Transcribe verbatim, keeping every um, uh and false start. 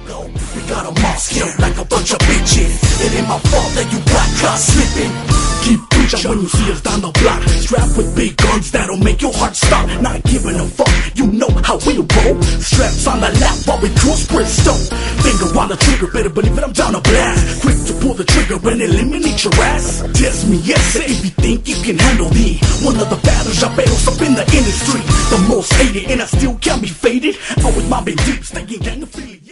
go. We got a mosque here like a bunch of bitches. It ain't my fault that you got caught slipping. Keep preaching when you see us down the block, strapped with big guns that'll make your heart stop. Not giving a fuck, you know how we roll. Straps on the lap while we cruise Bristol. Finger on the trigger, better believe it, I'm down to blast. Quick to pull the trigger and eliminate your ass. Test me, yes, if you think you can handle me. One of the battles raperos up in the industry, the most hated, and I still can't be faded. Always mobbing deep, staying gang affiliated.